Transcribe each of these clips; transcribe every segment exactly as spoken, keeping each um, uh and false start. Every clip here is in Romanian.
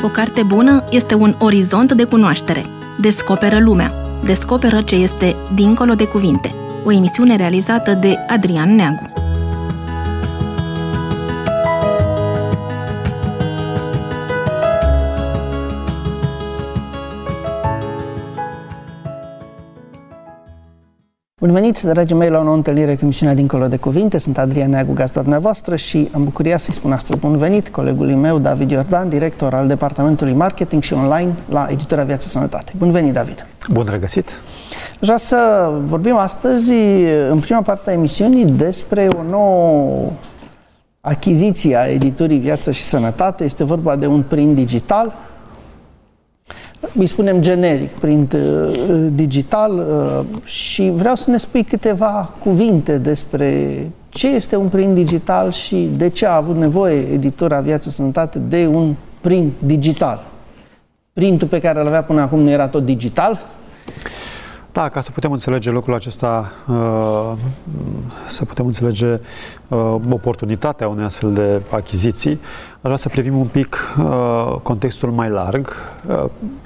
O carte bună este un orizont de cunoaștere. Descoperă lumea. Descoperă ce este dincolo de cuvinte. O emisiune realizată de Adrian Neagu. Bun venit, dragii mei, la o nouă întâlnire cu emisiunea Dincolo de Cuvinte. Sunt Adrian Neagu, gazda dumneavoastră, și am bucuria să-i spun astăzi bun venit colegului meu, David Iordan, director al Departamentului Marketing și Online la Editura Viață Sănătate. Bun venit, David! Bun regăsit! Aș vrea să vorbim astăzi, în prima parte a emisiunii, despre o nouă achiziție a Editurii Viață și Sănătate. Este vorba de un print digital. Îi spunem generic, print uh, digital, uh, și vreau să ne spui câteva cuvinte despre ce este un print digital și de ce a avut nevoie Editura Viață Sănătate de un print digital. Printul pe care îl avea până acum nu era tot digital? Da, ca să putem înțelege lucrul acesta, uh, să putem înțelege uh, oportunitatea unei astfel de achiziții, aș vrea să privim un pic uh, contextul mai larg. Uh,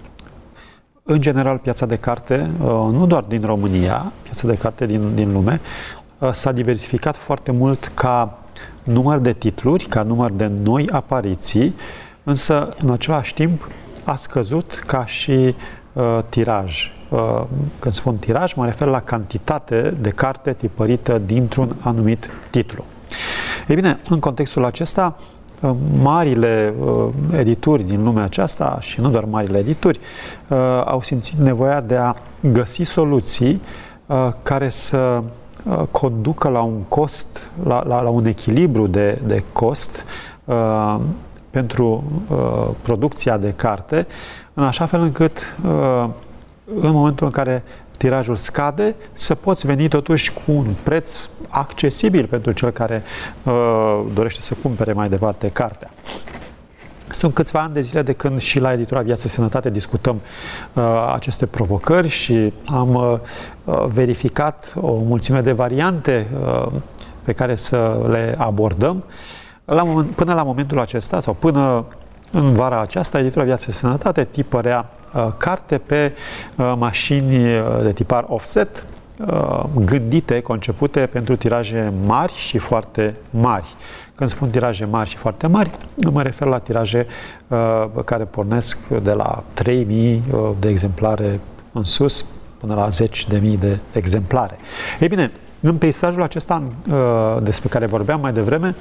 În general, piața de carte, nu doar din România, piața de carte din, din lume, s-a diversificat foarte mult ca număr de titluri, ca număr de noi apariții, însă, în același timp, a scăzut ca și uh, tiraj. Uh, când spun tiraj, mă refer la cantitate de carte tipărită dintr-un anumit titlu. Ei bine, în contextul acesta, marile uh, edituri din lumea aceasta, și nu doar marile edituri, uh, au simțit nevoia de a găsi soluții uh, care să uh, conducă la un cost, la, la, la un echilibru de, de cost uh, pentru uh, producția de carte, în așa fel încât uh, în momentul în care tirajul scade, să poți veni totuși cu un preț accesibil pentru cel care uh, dorește să cumpere mai departe cartea. Sunt câțiva ani de zile de când și la Editura Viață Sănătate discutăm uh, aceste provocări și am uh, verificat o mulțime de variante uh, pe care să le abordăm. La moment, până la momentul acesta, sau până în vara aceasta, Editura Viață Sănătate tipărea uh, carte pe uh, mașini de tipar offset, uh, gândite, concepute pentru tiraje mari și foarte mari. Când spun tiraje mari și foarte mari, mă refer la tiraje uh, care pornesc de la trei mii uh, de exemplare în sus până la zeci de mii de exemplare. Ei bine, în peisajul acesta uh, despre care vorbeam mai devreme,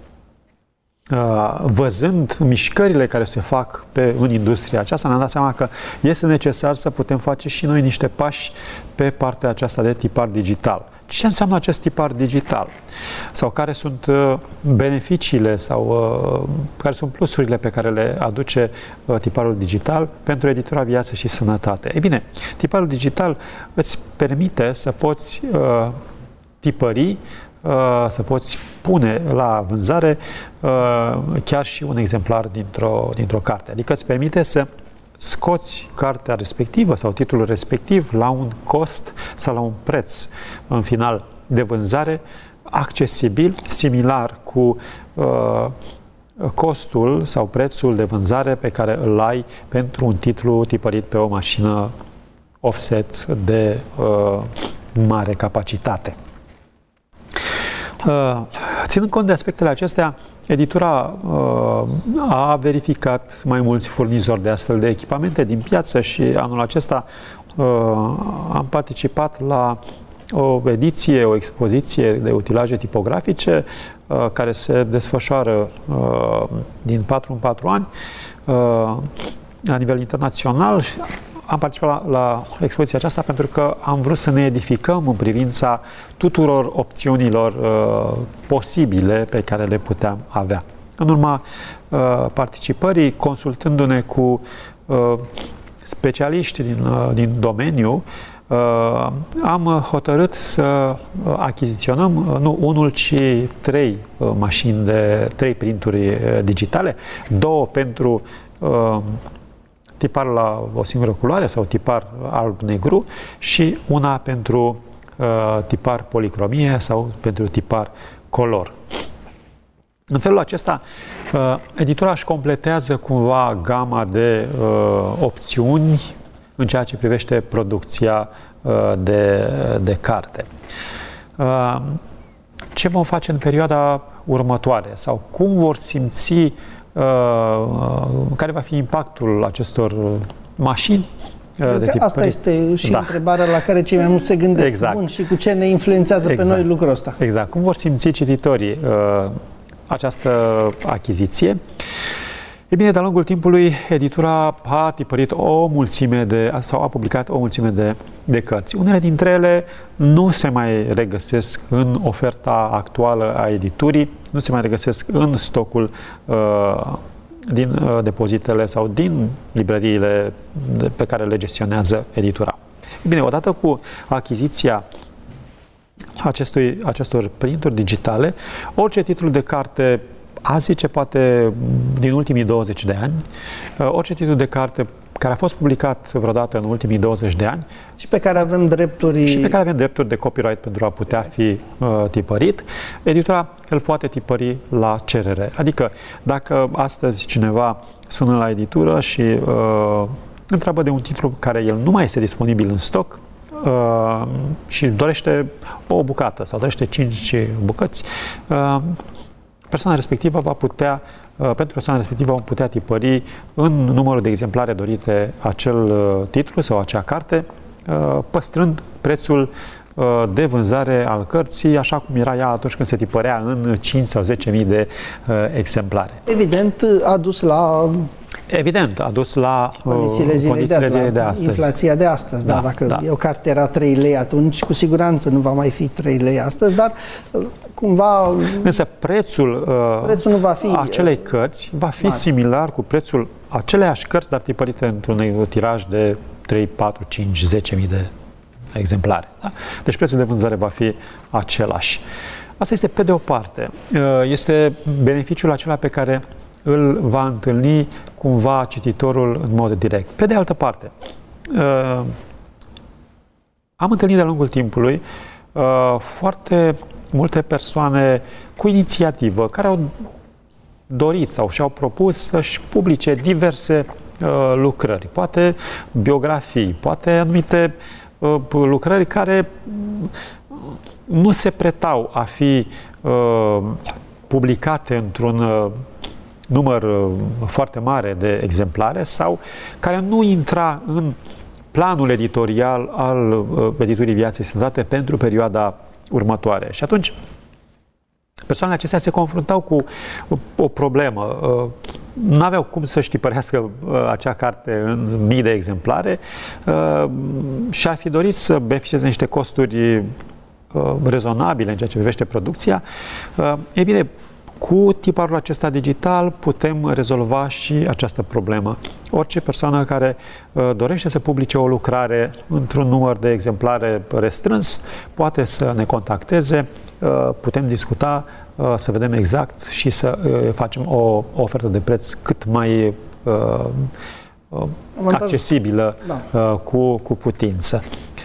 văzând mișcările care se fac pe, în industria aceasta, ne-am dat seama că este necesar să putem face și noi niște pași pe partea aceasta de tipar digital. Ce înseamnă acest tipar digital? Sau care sunt beneficiile sau care sunt plusurile pe care le aduce tiparul digital pentru Editura Viață și Sănătate? Ei bine, tiparul digital îți permite să poți tipări, să poți pune la vânzare chiar și un exemplar dintr-o, dintr-o carte. Adică îți permite să scoți cartea respectivă sau titlul respectiv la un cost sau la un preț în final de vânzare accesibil, similar cu uh, costul sau prețul de vânzare pe care îl ai pentru un titlu tipărit pe o mașină offset de uh, mare capacitate. Uh, ținând cont de aspectele acestea, editura uh, a verificat mai mulți furnizori de astfel de echipamente din piață și anul acesta uh, am participat la o ediție, o expoziție de utilaje tipografice uh, care se desfășoară uh, din patru în patru ani uh, la nivel internațional. Am participat la, la expoziția aceasta pentru că am vrut să ne edificăm în privința tuturor opțiunilor uh, posibile pe care le puteam avea. În urma uh, participării, consultându-ne cu uh, specialiști din, uh, din domeniu, uh, am hotărât să achiziționăm uh, nu unul, ci trei uh, mașini de trei printuri uh, digitale, două pentru uh, tipar la o singură culoare sau tipar alb-negru și una pentru uh, tipar policromie sau pentru tipar color. În felul acesta, editura își completează cumva gama de opțiuni în ceea ce privește producția de, de carte. Ce vom face în perioada următoare sau cum vor simți, care va fi impactul acestor mașini? Cred că asta este și da. întrebarea la care cei mai mulți se gândesc. Exact. Bun, și cu ce ne influențează exact. pe noi lucrul ăsta? Exact. Cum vor simți cititorii uh, această achiziție? E bine, de-a lungul timpului, editura a tipărit o mulțime de, sau a publicat o mulțime de, de cărți. Unele dintre ele nu se mai regăsesc în oferta actuală a editurii, nu se mai regăsesc în stocul uh, din uh, depozitele sau din librăriile de, pe care le gestionează editura. E bine, odată cu achiziția acestui, acestor printuri digitale, orice titlu de carte, azi zice poate din ultimii douăzeci de ani, orice titlu de carte care a fost publicat vreodată în ultimii douăzeci de ani și pe care avem drepturi și pe care avem drepturi de copyright pentru a putea fi uh, tipărit, editura îl poate tipări la cerere. Adică dacă astăzi cineva sună la editură și uh, întreabă de un titlu care el nu mai este disponibil în stoc uh, și dorește o bucată sau dorește cinci bucăți, uh, persoana respectivă va putea, pentru persoana respectivă vom putea tipări în numărul de exemplare dorite acel titlu sau acea carte, păstrând prețul de vânzare al cărții, așa cum era ea atunci când se tipărea în cinci sau zece mii de exemplare. Evident, a dus la... Evident, a dus la condițiile zilei, condițiile de, astăzi, de astăzi. Inflația de astăzi. Da, da, dacă da. o carte era trei lei atunci, cu siguranță nu va mai fi trei lei astăzi, dar cumva... Însă prețul, prețul nu va fi acelei cărți va fi mare. Similar cu prețul aceleiași cărți, dar tipărite într-un tiraj de trei, patru, cinci, zece mii de exemplare. Da? Deci prețul de vânzare va fi același. Asta este pe de o parte. Este beneficiul acela pe care îl va întâlni cumva cititorul în mod direct. Pe de altă parte, am întâlnit de-a lungul timpului foarte multe persoane cu inițiativă care au dorit sau și-au propus să-și publice diverse lucrări, poate biografii, poate anumite lucrări care nu se pretau a fi publicate într-un număr foarte mare de exemplare sau care nu intra în planul editorial al editurii Viață și Sănătate pentru perioada următoare. Și atunci persoanele acestea se confruntau cu o problemă. Nu aveau cum să-și tipărească acea carte în mii de exemplare și ar fi dorit să beneficieze niște costuri rezonabile în ceea ce privește producția. Ei bine, cu tiparul acesta digital putem rezolva și această problemă. Orice persoană care uh, dorește să publice o lucrare într-un număr de exemplare restrâns poate să ne contacteze, uh, putem discuta, uh, să vedem exact și să uh, facem o, o ofertă de preț cât mai uh, uh, accesibilă da. uh, cu, cu putință.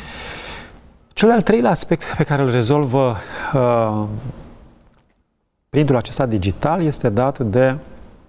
Cel de-al treilea aspect pe care îl rezolvă uh, printul acesta digital este dat de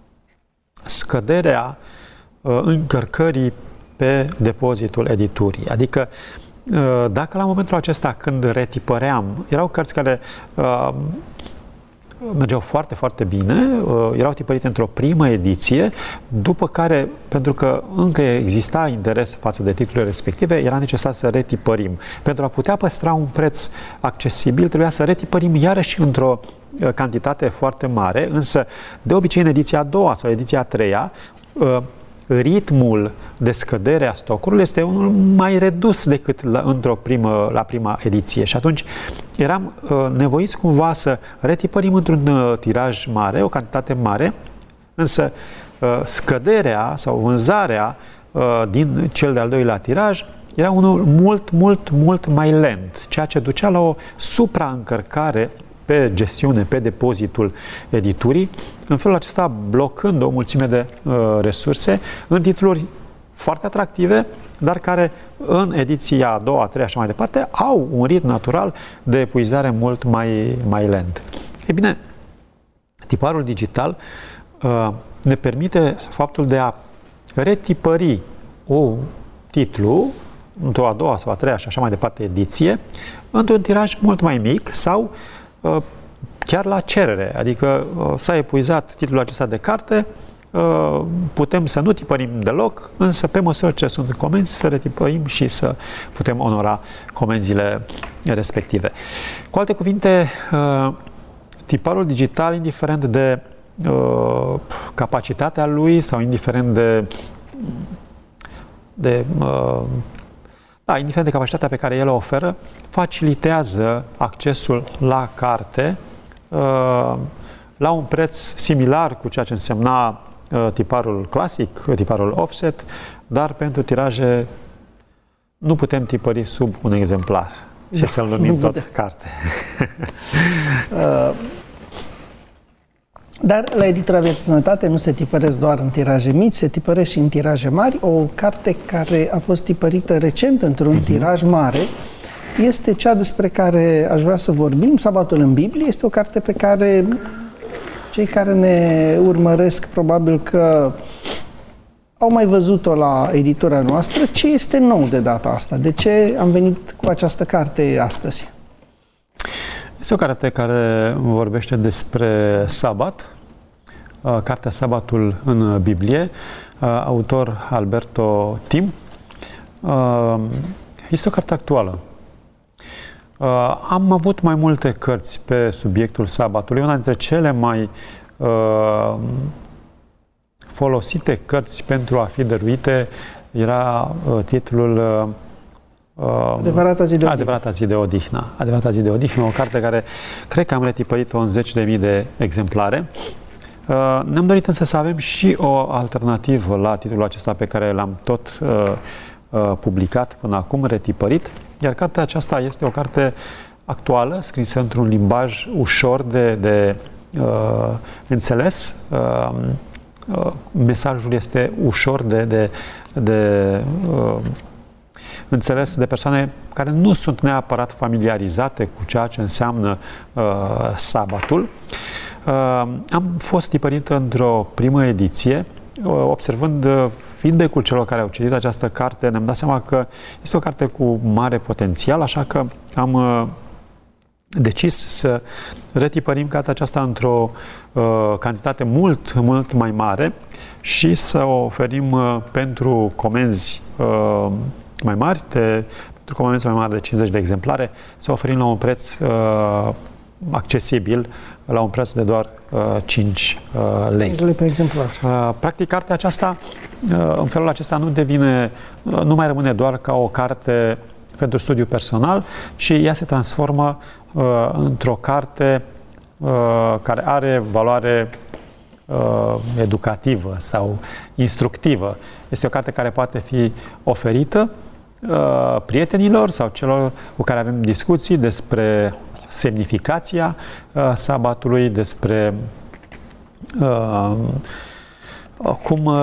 scăderea uh, încărcării pe depozitul editurii. Adică, uh, dacă la momentul acesta când retipăream, erau cărți care uh, mergeau foarte, foarte bine, uh, erau tipărite într-o primă ediție, după care, pentru că încă exista interes față de titlurile respective, era necesar să retipărim. Pentru a putea păstra un preț accesibil, trebuia să retipărim iarăși într-o uh, cantitate foarte mare, însă, de obicei, în ediția a doua sau ediția a treia, uh, ritmul de scădere a stocurilor este unul mai redus decât la, într-o primă, la prima ediție. Și atunci eram uh, nevoiți cumva să retipărim într-un uh, tiraj mare, o cantitate mare, însă uh, scăderea sau vânzarea uh, din cel de-al doilea tiraj era unul mult, mult, mult mai lent, ceea ce ducea la o supraîncărcare pe gestiune, pe depozitul editurii, în felul acesta blocând o mulțime de uh, resurse în titluri foarte atractive, dar care în ediția a doua, a treia și mai departe au un ritm natural de epuizare mult mai, mai lent. Ei bine, Tiparul digital uh, ne permite faptul de a retipări un titlu într-o a doua sau a treia și așa mai departe ediție, într-un tiraj mult mai mic sau uh, chiar la cerere. Adică uh, s-a epuizat titlul acesta de carte, uh, putem să nu tipărim deloc, însă pe măsură ce sunt comenzi să retipărim și să putem onora comenzile respective. Cu alte cuvinte, uh, tiparul digital, indiferent de uh, capacitatea lui sau indiferent de de uh, da, indiferent de capacitatea pe care el o oferă, facilitează accesul la carte uh, la un preț similar cu ceea ce însemna uh, tiparul clasic, tiparul offset, dar pentru tiraje nu putem tipări sub un exemplar și da, să-l numim tot putem. Carte. uh, Dar la editura Viață Sănătate nu se tipăresc doar în tiraje mici, se tipăresc și în tiraje mari. O carte care a fost tipărită recent într-un tiraj mare este cea despre care aș vrea să vorbim, Sabatul în Biblie. Este o carte pe care cei care ne urmăresc probabil că au mai văzut-o la editura noastră. Ce este nou de data asta? De ce am venit cu această carte astăzi? Este o carte care vorbește despre sabat, cartea Sabatul în Biblie, autor Alberto Tim. Este o carte actuală. Am avut mai multe cărți pe subiectul sabatului. Una dintre cele mai folosite cărți pentru a fi dăruite era titlul Adevărata zi de odihnă. Adevărata zi de odihnă. Adevărata zi de odihnă, o carte care cred că am retipărit-o în zeci de mii de exemplare. Ne-am dorit însă să avem și o alternativă la titlul acesta pe care l-am tot publicat până acum, retipărit. Iar cartea aceasta este o carte actuală, scrisă într-un limbaj ușor de, de uh, înțeles. Uh, uh, mesajul este ușor de, de, de uh, înțeles de persoane care nu sunt neapărat familiarizate cu ceea ce înseamnă uh, sabatul. Uh, am fost tipărit într-o primă ediție, uh, observând uh, feedback-ul celor care au citit această carte, ne-am dat seama că este o carte cu mare potențial, așa că am uh, decis să retipărim cartea aceasta într-o uh, cantitate mult, mult mai mare și să o oferim uh, pentru comenzi uh, mai mari, de, pentru comenzi mai mari de cincizeci de exemplare, să oferim la un preț uh, accesibil, la un preț de doar uh, cinci uh, lei. Pe exemplar. Uh, practic, cartea aceasta, uh, în felul acesta, nu devine, uh, nu mai rămâne doar ca o carte pentru studiu personal, ci ea se transformă uh, într-o carte uh, care are valoare uh, educativă sau instructivă. Este o carte care poate fi oferită uh, prietenilor sau celor cu care avem discuții despre semnificația uh, sabatului, despre uh, cum, uh,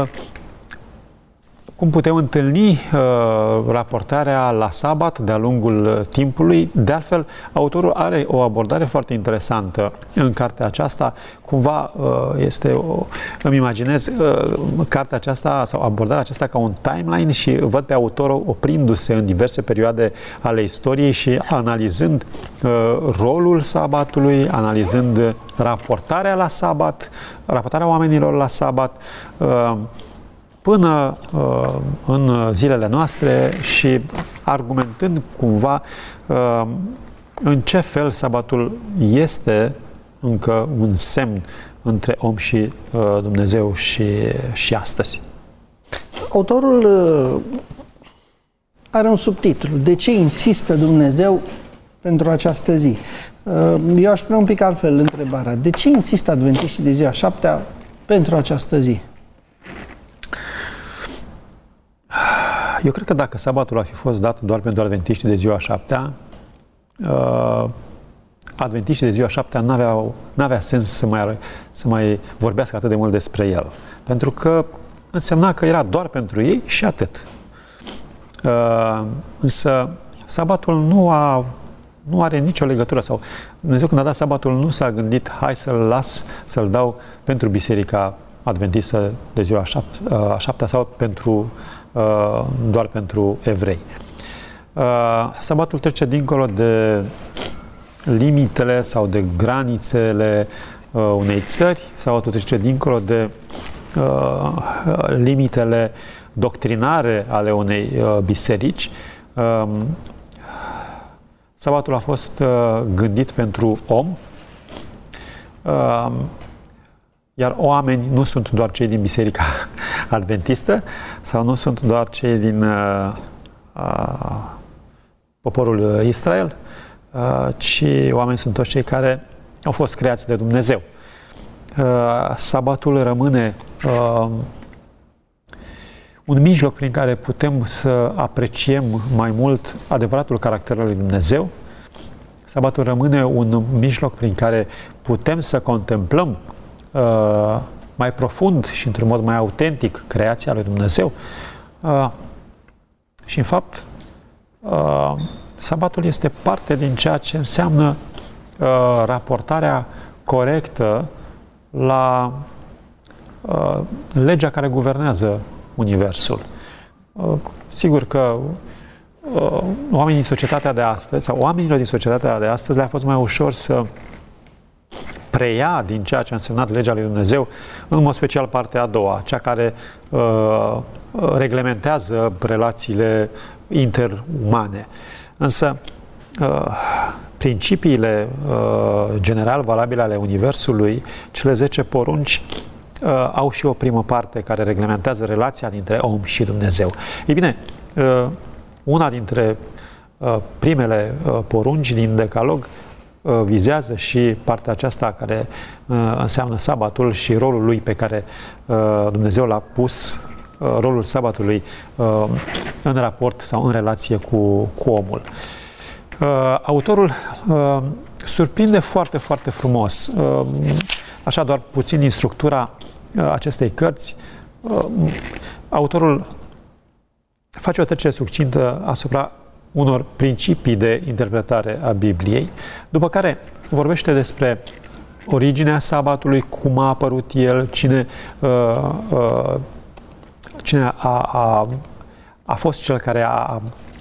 cum putem întâlni uh, raportarea la sabat de-a lungul timpului. De altfel, autorul are o abordare foarte interesantă în cartea aceasta. Cumva uh, este, o, îmi imaginez uh, cartea aceasta sau abordarea aceasta ca un timeline și văd pe autorul oprindu-se în diverse perioade ale istoriei și analizând uh, rolul sabatului, analizând raportarea la sabat, raportarea oamenilor la sabat, uh, până uh, în zilele noastre și argumentând cumva uh, în ce fel sabatul este încă un semn între om și uh, Dumnezeu și, și astăzi. Autorul uh, are un subtitlu. De ce insistă Dumnezeu pentru această zi? Uh, eu aș pune un pic altfel întrebarea. De ce insistă adventiștii de ziua șaptea pentru această zi? Eu cred că dacă sabatul ar fi fost dat doar pentru adventiștii de ziua șaptea, uh, adventiștii de ziua șaptea n-aveau, n-avea sens să mai, să mai vorbească atât de mult despre el. Pentru că însemna că era doar pentru ei și atât. Uh, însă sabatul nu, a, nu are nicio legătură sau Dumnezeu când a dat sabatul nu s-a gândit, hai să-l las, să-l dau pentru Biserica Adventistă de ziua a, șap- a șaptea sau pentru, uh, doar pentru evrei. Uh, sabatul trece dincolo de limitele sau de granițele uh, unei țări, sabatul trece dincolo de uh, limitele doctrinare ale unei uh, biserici. Uh, sabatul a fost uh, gândit pentru om, uh, iar oamenii nu sunt doar cei din Biserica Adventistă sau nu sunt doar cei din uh, uh, poporul Israel, uh, ci oamenii sunt toți cei care au fost creați de Dumnezeu. Uh, sabatul rămâne uh, un mijloc prin care putem să apreciem mai mult adevăratul caracter al lui Dumnezeu. Sabatul rămâne un mijloc prin care putem să contemplăm uh, mai profund și într-un mod mai autentic creația lui Dumnezeu. Uh, și în fapt, uh, sabatul este parte din ceea ce înseamnă uh, raportarea corectă la uh, legea care guvernează Universul. Uh, sigur că uh, oamenii din societatea de astăzi, sau oamenilor din societatea de astăzi le-a fost mai ușor să preia din ceea ce a însemnat legea lui Dumnezeu, în mod special partea a doua, cea care uh, reglementează relațiile interumane. Însă, uh, principiile uh, general valabile ale Universului, cele zece porunci, uh, au și o primă parte care reglementează relația dintre om și Dumnezeu. Ei bine, uh, una dintre uh, primele uh, porunci din Decalog uh, vizează și partea aceasta care uh, înseamnă sabatul și rolul lui pe care uh, Dumnezeu l-a pus, uh, rolul sabatului uh, în raport sau în relație cu, cu omul. Uh, autorul uh, surprinde foarte, foarte frumos. Uh, așa, doar puțin din structura uh, acestei cărți, uh, autorul face o trecere succintă asupra unor principii de interpretare a Bibliei, după care vorbește despre originea sabatului, cum a apărut el, cine, uh, uh, cine a, a, a fost cel care a, a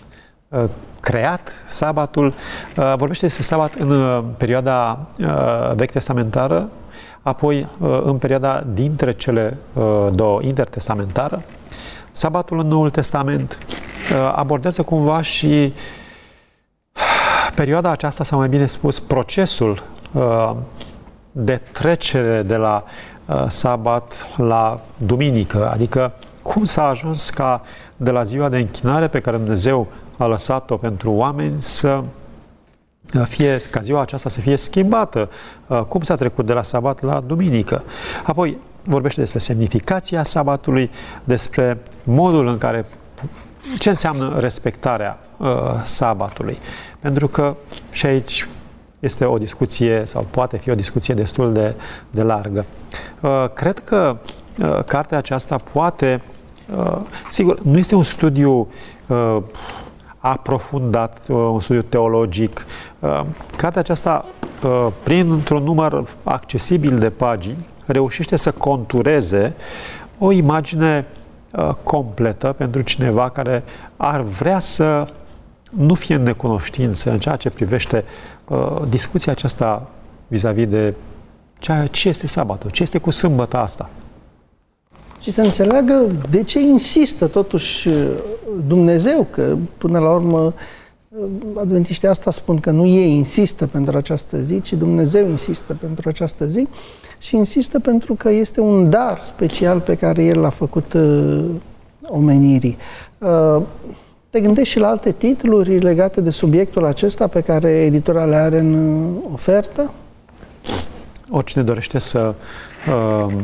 creat sabatul, vorbește despre sabat în perioada vechi testamentară, apoi în perioada dintre cele două, intertestamentară. Sabatul în Noul Testament abordează cumva și perioada aceasta, sau mai bine spus, procesul de trecere de la sabat la duminică, adică cum s-a ajuns ca de la ziua de închinare pe care Dumnezeu a lăsat-o pentru oameni să fie, ca ziua aceasta să fie schimbată. Cum s-a trecut de la sabat la duminică. Apoi vorbește despre semnificația sabatului, despre modul în care, ce înseamnă respectarea uh, sabatului. Pentru că și aici este o discuție, sau poate fi o discuție destul de, de largă. Uh, cred că uh, cartea aceasta poate, uh, sigur, nu este un studiu uh, aprofundat, un studiu teologic. Cartea aceasta, printr-un număr accesibil de pagini, reușește să contureze o imagine completă pentru cineva care ar vrea să nu fie în necunoștință în ceea ce privește discuția aceasta vis-a-vis de ce este sabatul, ce este cu sâmbăta asta. Și să înțeleagă de ce insistă totuși Dumnezeu, că până la urmă adventiștii asta spun că nu ei insistă pentru această zi, ci Dumnezeu insistă pentru această zi și insistă pentru că este un dar special pe care El l-a făcut uh, omenirii. Uh, te gândești și la alte titluri legate de subiectul acesta pe care editura le are în ofertă? Oricine dorește să uh,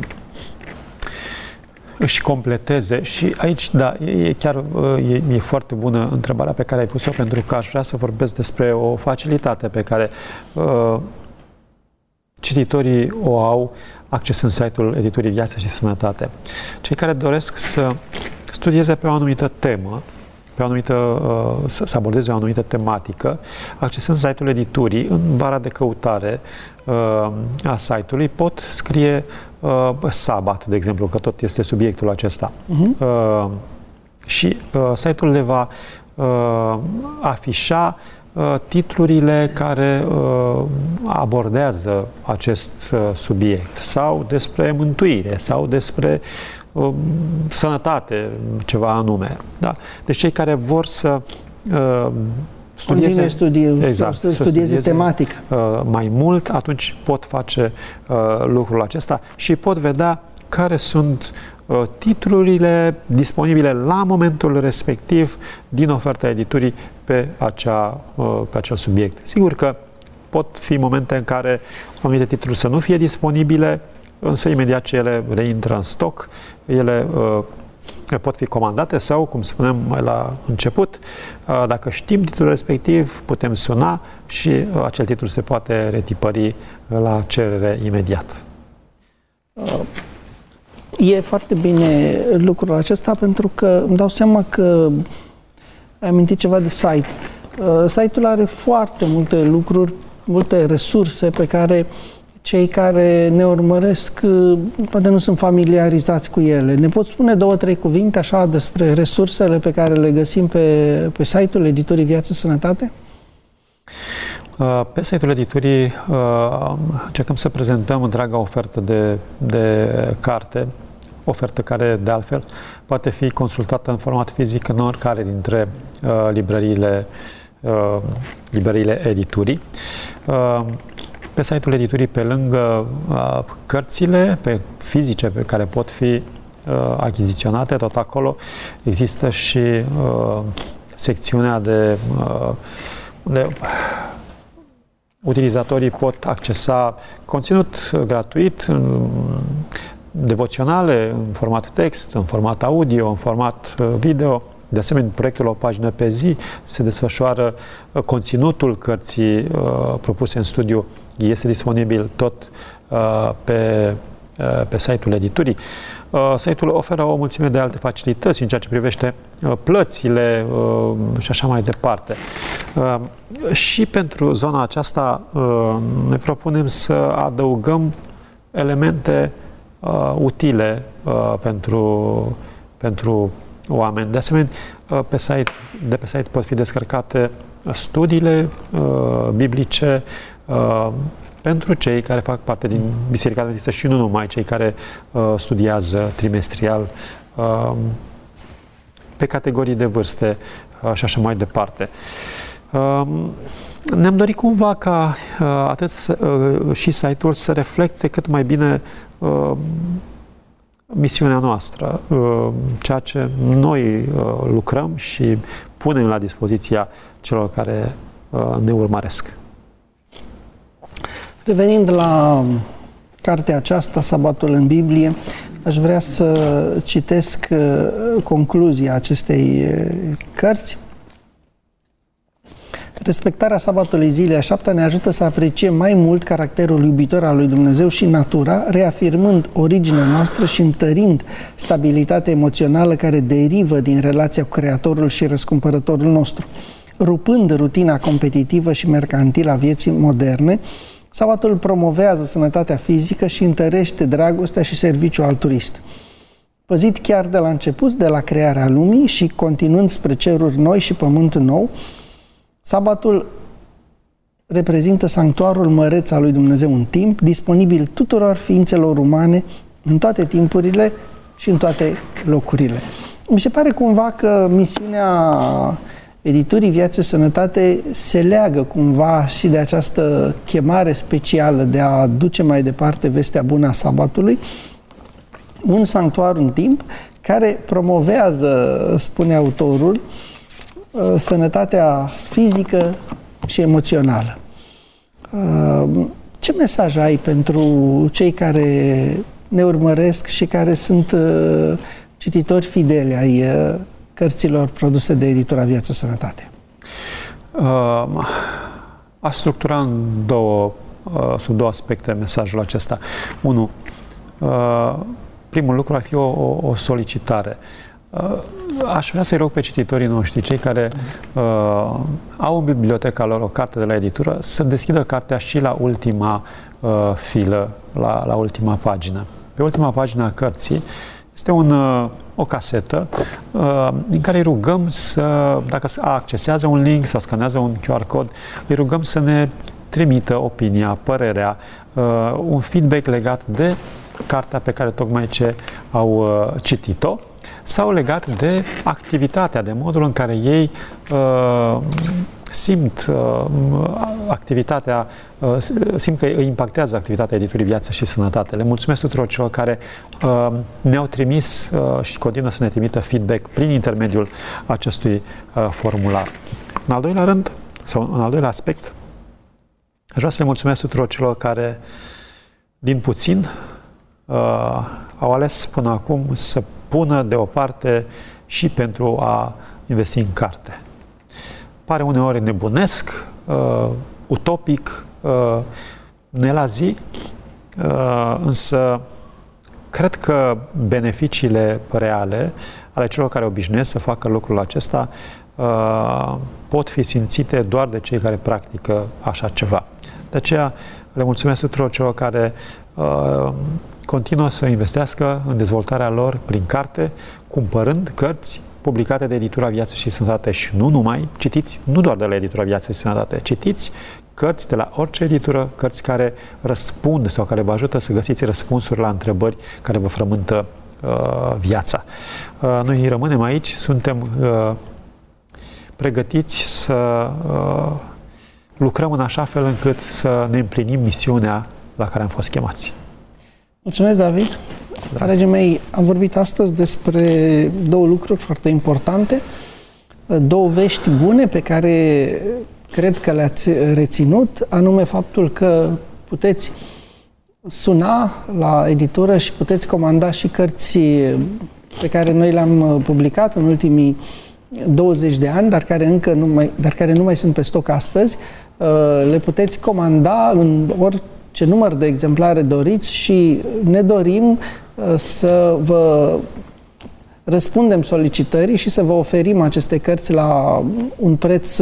își completeze și aici, da, e chiar e, e foarte bună întrebarea pe care ai pus-o, pentru că aș vrea să vorbesc despre o facilitate pe care uh, cititorii o au accesând site-ul Editurii Viață și Sănătate. Cei care doresc să studieze pe o anumită temă, pe o anumită, uh, să abordeze o anumită tematică, accesând site-ul editurii, în bara de căutare uh, a site-ului, pot scrie uh, sabat, de exemplu, că tot este subiectul acesta. Uh-huh. Uh, și uh, site-ul le va uh, afișa uh, titlurile care uh, abordează acest uh, subiect, sau despre mântuire, sau despre uh, sănătate, ceva anume. Da? Deci cei care vor să uh, studieze, studii, exact, studieze, studieze tematică uh, mai mult, atunci pot face uh, lucrul acesta și pot vedea care sunt uh, titlurile disponibile la momentul respectiv din oferta editurii pe, acea, uh, pe acel subiect. Sigur că pot fi momente în care anumite titluri să nu fie disponibile, însă imediat ce ele reintră în stoc, ele uh, pot fi comandate sau, cum spuneam mai la început, uh, dacă știm titlul respectiv, putem suna și uh, acel titlu se poate retipări la cerere imediat. Uh. E foarte bine lucrul acesta pentru că îmi dau seama că ai amintit ceva de site. Site-ul are foarte multe lucruri, multe resurse pe care cei care ne urmăresc poate nu sunt familiarizați cu ele. Ne poți spune două, trei cuvinte așa despre resursele pe care le găsim pe, pe site-ul Editurii Viață Sănătate? Pe site-ul editurii încercăm să prezentăm întreaga ofertă de, de carte, ofertă care, de altfel, poate fi consultată în format fizic în oricare dintre uh, librăriile, uh, librăriile editurii. Uh, pe site-ul editurii, pe lângă uh, cărțile pe fizice pe care pot fi uh, achiziționate, tot acolo există și uh, secțiunea de, uh, de utilizatorii pot accesa conținut gratuit, devoționale, în format text, în format audio, în format video. De asemenea, proiectul O pagină pe zi se desfășoară, conținutul cărții uh, propuse în studiu este disponibil tot uh, pe, uh, pe site-ul editurii. Uh, site-ul oferă o mulțime de alte facilități în ceea ce privește uh, plățile uh, și așa mai departe. Uh, și pentru zona aceasta uh, ne propunem să adăugăm elemente uh, utile uh, pentru, pentru oameni. De asemenea, uh, pe site, de pe site pot fi descărcate studiile uh, biblice uh, pentru cei care fac parte din Biserica Adventistă și nu numai, cei care uh, studiază trimestrial uh, pe categorii de vârste uh, și așa mai departe. Uh, ne-am dorit cumva ca uh, atât uh, și site-ul să reflecte cât mai bine uh, misiunea noastră, uh, ceea ce noi uh, lucrăm și punem la dispoziția celor care uh, ne urmăresc. Revenind la cartea aceasta, Sabatul în Biblie, aș vrea să citesc concluzia acestei cărți. Respectarea sabatului zilei a șaptea ne ajută să apreciem mai mult caracterul iubitor al lui Dumnezeu și natura, reafirmând originea noastră și întărind stabilitatea emoțională care derivă din relația cu Creatorul și Răscumpărătorul nostru. Rupând rutina competitivă și mercantilă a vieții moderne, sabatul promovează sănătatea fizică și întărește dragostea și serviciul altruist. Păzit chiar de la început, de la crearea lumii și continuând spre ceruri noi și pământ nou, sabatul reprezintă sanctuarul măreț al lui Dumnezeu în timp, disponibil tuturor ființelor umane în toate timpurile și în toate locurile. Mi se pare cumva că misiunea Editurii Viață Sănătate se leagă cumva și de această chemare specială de a duce mai departe vestea bună a sabatului, un sanctuar în timp care promovează, spune autorul, sănătatea fizică și emoțională. Ce mesaj ai pentru cei care ne urmăresc și care sunt cititori fideli ai cărților produse de Editura Viață Sănătate? Uh, aș structura în două, uh, sub două aspecte mesajul acesta. Unu, uh, primul lucru ar fi o, o, o solicitare. Aș vrea să-i rog pe cititorii noștri, cei care uh, au în biblioteca lor o carte de la editură, să deschidă cartea și la ultima uh, filă, la, la ultima pagină. Pe ultima pagină a cărții este un, uh, o casetă uh, din care îi rugăm să, dacă accesează un link sau scanează un Q R cod, îi rugăm să ne trimită opinia, părerea, uh, un feedback legat de cartea pe care tocmai ce au uh, citit-o, sau legat de activitatea, de modul în care ei uh, simt uh, activitatea, uh, simt că îi impactează activitatea editurii Viață și Sănătate. Le mulțumesc tuturor celor care uh, ne-au trimis uh, și continuă să ne trimită feedback prin intermediul acestui uh, formular. În al doilea rând, sau în al doilea aspect, aș vrea să le mulțumesc tuturor celor care, din puțin, uh, au ales până acum să pună deoparte și pentru a investi în carte. Pare uneori nebunesc, uh, utopic, uh, ne la zi, uh, însă cred că beneficiile reale ale celor care obișnuiesc să facă lucrul acesta uh, pot fi simțite doar de cei care practică așa ceva. De aceea le mulțumesc tuturor celor care uh, continuă să investească în dezvoltarea lor prin carte, cumpărând cărți publicate de editura Viață și Sănătate și nu numai. Citiți nu doar de la editura Viață și Sănătate, citiți cărți de la orice editură, cărți care răspund sau care vă ajută să găsiți răspunsuri la întrebări care vă frământă uh, viața. Uh, noi rămânem aici, suntem uh, pregătiți să uh, lucrăm în așa fel încât să ne împlinim misiunea la care am fost chemați. Mulțumesc, David. Da. Dragii mei, am vorbit astăzi despre două lucruri foarte importante, două vești bune pe care cred că le-ați reținut, anume faptul că puteți suna la editură și puteți comanda și cărți pe care noi le-am publicat în ultimii douăzeci de ani, dar care încă nu mai, dar care nu mai sunt pe stoc astăzi. Le puteți comanda în orice ce număr de exemplare doriți și ne dorim să vă răspundem solicitării și să vă oferim aceste cărți la un preț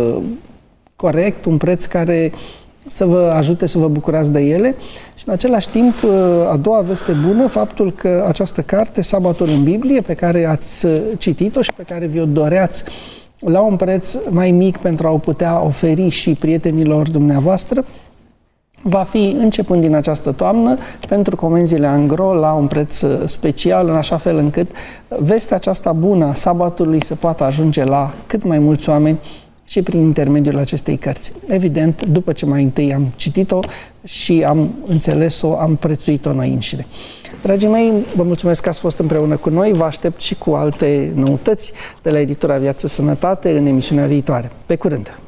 corect, un preț care să vă ajute să vă bucurați de ele. Și în același timp, a doua veste bună, faptul că această carte, Sabatul în Biblie, pe care ați citit-o și pe care vi-o doreați la un preț mai mic pentru a o putea oferi și prietenilor dumneavoastră, va fi, începând din această toamnă, pentru comenzile Angro, la un preț special, în așa fel încât vestea aceasta bună a sabatului să poată ajunge la cât mai mulți oameni și prin intermediul acestei cărți. Evident, după ce mai întâi am citit-o și am înțeles-o, am prețuit-o noi înșine. Dragii mei, vă mulțumesc că ați fost împreună cu noi, vă aștept și cu alte noutăți de la editura Viață Sănătate în emisiunea viitoare. Pe curând!